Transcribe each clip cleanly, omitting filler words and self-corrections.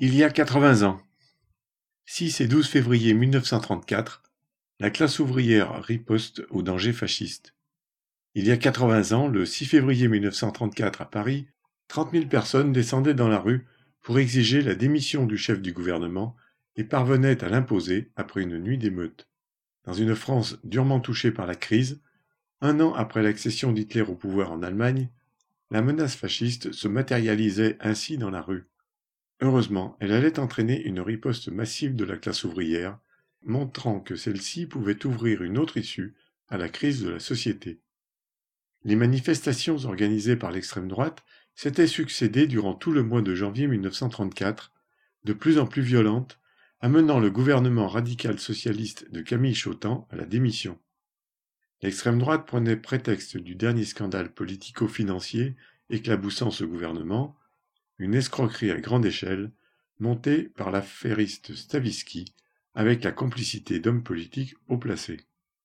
Il y a 80 ans, 6 et 12 février 1934, la classe ouvrière riposte au danger fasciste. Il y a 80 ans, le 6 février 1934 à Paris, 30 000 personnes descendaient dans la rue pour exiger la démission du chef du gouvernement et parvenaient à l'imposer après une nuit d'émeutes. Dans une France durement touchée par la crise, un an après l'accession d'Hitler au pouvoir en Allemagne, la menace fasciste se matérialisait ainsi dans la rue. Heureusement, elle allait entraîner une riposte massive de la classe ouvrière, montrant que celle-ci pouvait ouvrir une autre issue à la crise de la société. Les manifestations organisées par l'extrême droite s'étaient succédé durant tout le mois de janvier 1934, de plus en plus violentes, amenant le gouvernement radical-socialiste de Camille Chautemps à la démission. L'extrême droite prenait prétexte du dernier scandale politico-financier éclaboussant ce gouvernement, une escroquerie à grande échelle, montée par l'affairiste Stavisky, avec la complicité d'hommes politiques haut placés.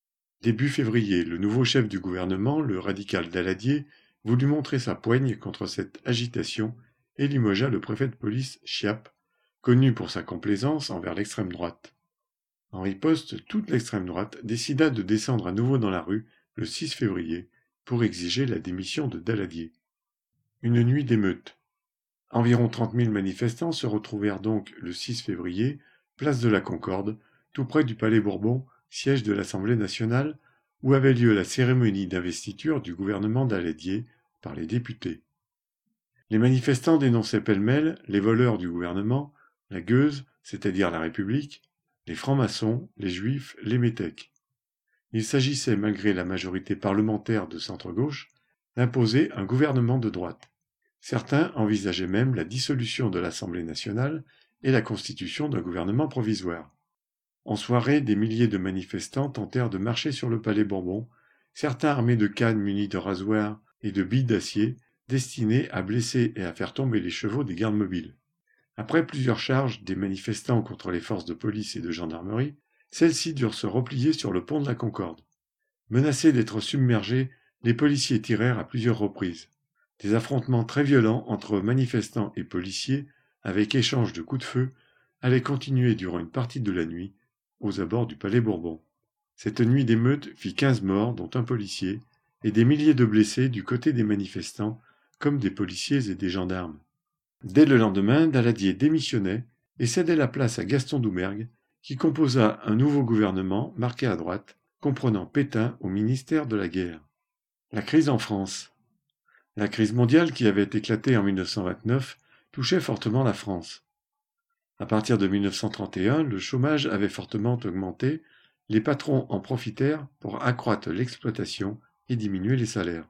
Début février, le nouveau chef du gouvernement, le radical Daladier, voulut montrer sa poigne contre cette agitation et limogea le préfet de police Chiappe, connu pour sa complaisance envers l'extrême droite. En riposte, toute l'extrême droite décida de descendre à nouveau dans la rue le 6 février pour exiger la démission de Daladier. Une nuit d'émeute. Environ 30 000 manifestants se retrouvèrent donc le 6 février, place de la Concorde, tout près du Palais Bourbon, siège de l'Assemblée nationale, où avait lieu la cérémonie d'investiture du gouvernement Daladier par les députés. Les manifestants dénonçaient pêle-mêle les voleurs du gouvernement, la gueuse, c'est-à-dire la République, les francs-maçons, les juifs, les métèques. Il s'agissait, malgré la majorité parlementaire de centre-gauche, d'imposer un gouvernement de droite. Certains envisageaient même la dissolution de l'Assemblée nationale et la constitution d'un gouvernement provisoire. En soirée, des milliers de manifestants tentèrent de marcher sur le palais Bourbon, certains armés de cannes munies de rasoirs et de billes d'acier, destinés à blesser et à faire tomber les chevaux des gardes mobiles. Après plusieurs charges des manifestants contre les forces de police et de gendarmerie, celles-ci durent se replier sur le pont de la Concorde. Menacés d'être submergés, les policiers tirèrent à plusieurs reprises. Des affrontements très violents entre manifestants et policiers, avec échange de coups de feu, allaient continuer durant une partie de la nuit, aux abords du Palais Bourbon. Cette nuit d'émeute fit 15 morts, dont un policier, et des milliers de blessés du côté des manifestants, comme des policiers et des gendarmes. Dès le lendemain, Daladier démissionnait et cédait la place à Gaston Doumergue, qui composa un nouveau gouvernement marqué à droite, comprenant Pétain au ministère de la Guerre. La crise en France. La crise mondiale qui avait éclaté en 1929 touchait fortement la France. À partir de 1931, le chômage avait fortement augmenté, les patrons en profitèrent pour accroître l'exploitation et diminuer les salaires.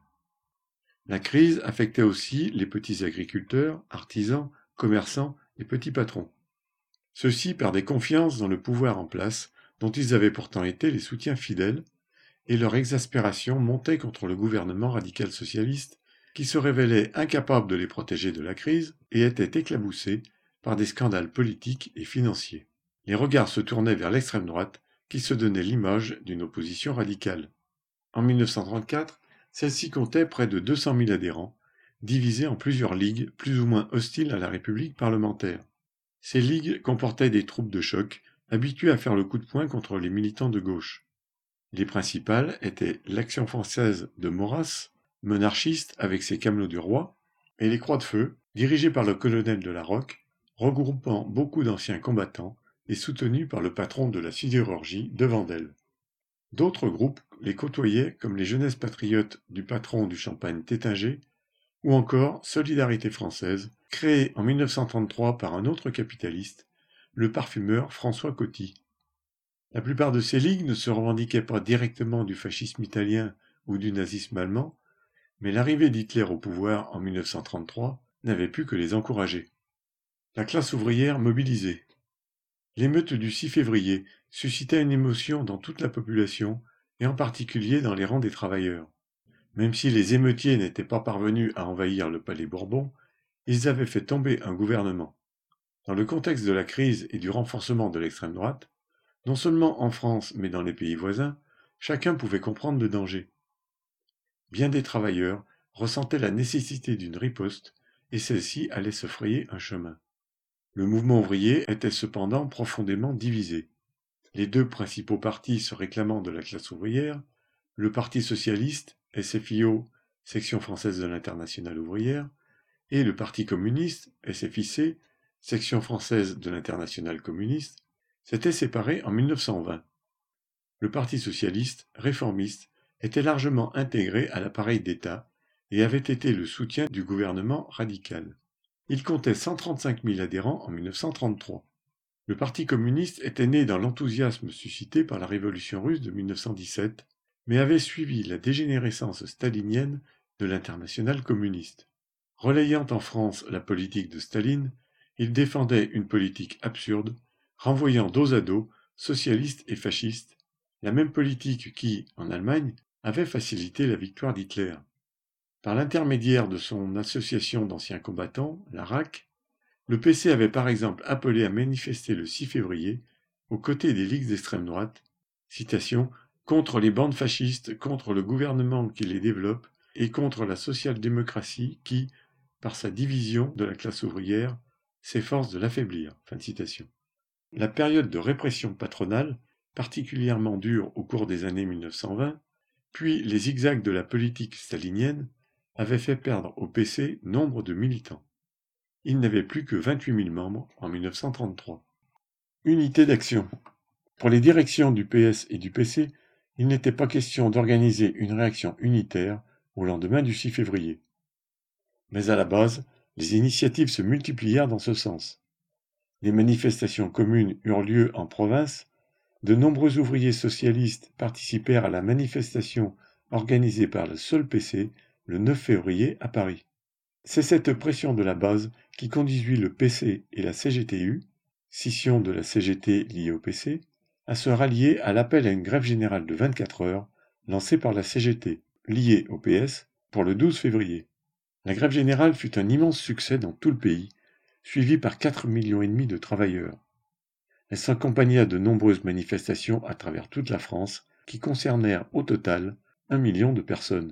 La crise affectait aussi les petits agriculteurs, artisans, commerçants et petits patrons. Ceux-ci perdaient confiance dans le pouvoir en place, dont ils avaient pourtant été les soutiens fidèles, et leur exaspération montait contre le gouvernement radical-socialiste qui se révélait incapable de les protéger de la crise et était éclaboussé par des scandales politiques et financiers. Les regards se tournaient vers l'extrême droite qui se donnait l'image d'une opposition radicale. En 1934, celle-ci comptait près de 200 000 adhérents, divisés en plusieurs ligues plus ou moins hostiles à la République parlementaire. Ces ligues comportaient des troupes de choc, habituées à faire le coup de poing contre les militants de gauche. Les principales étaient l'Action française de Maurras, monarchiste avec ses Camelots du roi, et les Croix de Feu, dirigées par le colonel de la Roque, regroupant beaucoup d'anciens combattants et soutenus par le patron de la sidérurgie de Vendel. D'autres groupes les côtoyaient comme les Jeunesses patriotes du patron du Champagne Tétinger, ou encore Solidarité française, créée en 1933 par un autre capitaliste, le parfumeur François Coty. La plupart de ces ligues ne se revendiquaient pas directement du fascisme italien ou du nazisme allemand, mais l'arrivée d'Hitler au pouvoir en 1933 n'avait pu que les encourager. La classe ouvrière mobilisée. L'émeute du 6 février suscita une émotion dans toute la population et en particulier dans les rangs des travailleurs. Même si les émeutiers n'étaient pas parvenus à envahir le palais Bourbon, ils avaient fait tomber un gouvernement. Dans le contexte de la crise et du renforcement de l'extrême droite, non seulement en France mais dans les pays voisins, chacun pouvait comprendre le danger. Bien des travailleurs ressentaient la nécessité d'une riposte et celle-ci allait se frayer un chemin. Le mouvement ouvrier était cependant profondément divisé. Les deux principaux partis se réclamant de la classe ouvrière, le Parti socialiste, SFIO, section française de l'Internationale ouvrière, et le Parti communiste, SFIC, section française de l'Internationale communiste, s'étaient séparés en 1920. Le Parti socialiste, réformiste, était largement intégré à l'appareil d'État et avait été le soutien du gouvernement radical. Il comptait 135 000 adhérents en 1933. Le Parti communiste était né dans l'enthousiasme suscité par la révolution russe de 1917, mais avait suivi la dégénérescence stalinienne de l'Internationale communiste. Relayant en France la politique de Staline, il défendait une politique absurde, renvoyant dos à dos socialistes et fascistes, la même politique qui, en Allemagne, avait facilité la victoire d'Hitler. Par l'intermédiaire de son association d'anciens combattants, la RAC, le PC avait par exemple appelé à manifester le 6 février, aux côtés des ligues d'extrême droite, citation, contre les bandes fascistes, contre le gouvernement qui les développe et contre la social-démocratie qui, par sa division de la classe ouvrière, s'efforce de l'affaiblir. Fin de citation. La période de répression patronale, particulièrement dure au cours des années 1920, puis les zigzags de la politique stalinienne, avaient fait perdre au PC nombre de militants. Il n'avait plus que 28 000 membres en 1933. Unité d'action. Pour les directions du PS et du PC, il n'était pas question d'organiser une réaction unitaire au lendemain du 6 février. Mais à la base, les initiatives se multiplièrent dans ce sens. Les manifestations communes eurent lieu en province, de nombreux ouvriers socialistes participèrent à la manifestation organisée par le seul PC le 9 février à Paris. C'est cette pression de la base qui conduisit le PC et la CGTU, scission de la CGT liée au PC, à se rallier à l'appel à une grève générale de 24 heures lancée par la CGT, liée au PS, pour le 12 février. La grève générale fut un immense succès dans tout le pays, suivi par 4,5 millions de travailleurs. Elle s'accompagna de nombreuses manifestations à travers toute la France qui concernèrent au total 1 million de personnes.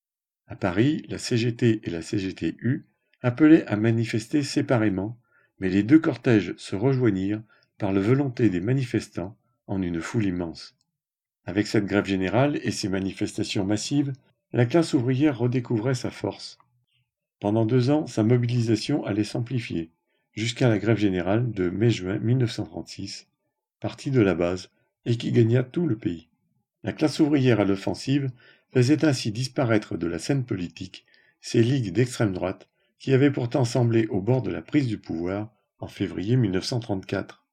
À Paris, la CGT et la CGTU appelaient à manifester séparément, mais les deux cortèges se rejoignirent par la volonté des manifestants en une foule immense. Avec cette grève générale et ces manifestations massives, la classe ouvrière redécouvrait sa force. Pendant 2 ans, sa mobilisation allait s'amplifier, jusqu'à la grève générale de mai-juin 1936, partie de la base, et qui gagna tout le pays. La classe ouvrière à l'offensive faisait ainsi disparaître de la scène politique ces ligues d'extrême droite qui avaient pourtant semblé au bord de la prise du pouvoir en février 1934.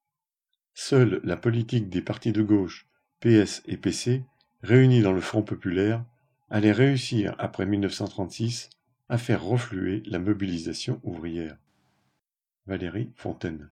Seule la politique des partis de gauche, PS et PC, réunis dans le Front populaire, allait réussir après 1936 à faire refluer la mobilisation ouvrière. Valérie Fontaine.